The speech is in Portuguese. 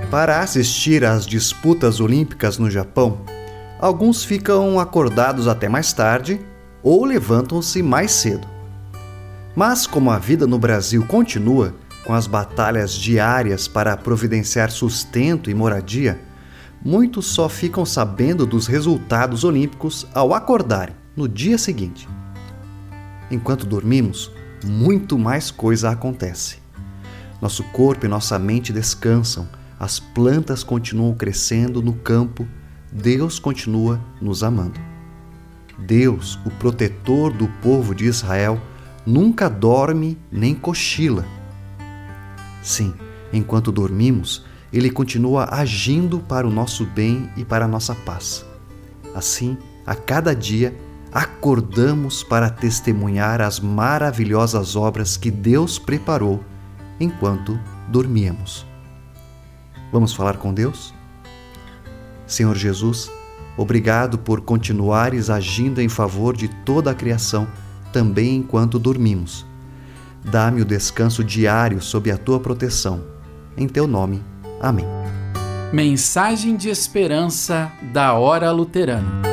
Para assistir às disputas olímpicas no Japão, alguns ficam acordados até mais tarde ou levantam-se mais cedo. Mas como a vida no Brasil continua, com as batalhas diárias para providenciar sustento e moradia, muitos só ficam sabendo dos resultados olímpicos ao acordarem no dia seguinte. Enquanto dormimos, muito mais coisa acontece. Nosso corpo e nossa mente descansam, as plantas continuam crescendo no campo, Deus continua nos amando. Deus, o protetor do povo de Israel, nunca dorme nem cochila. Sim, enquanto dormimos, Ele continua agindo para o nosso bem e para a nossa paz. Assim, a cada dia, acordamos para testemunhar as maravilhosas obras que Deus preparou enquanto dormíamos. Vamos falar com Deus? Senhor Jesus, obrigado por continuares agindo em favor de toda a criação, também enquanto dormimos. Dá-me o descanso diário sob a tua proteção. Em teu nome. Amém. Mensagem de esperança da Hora Luterana.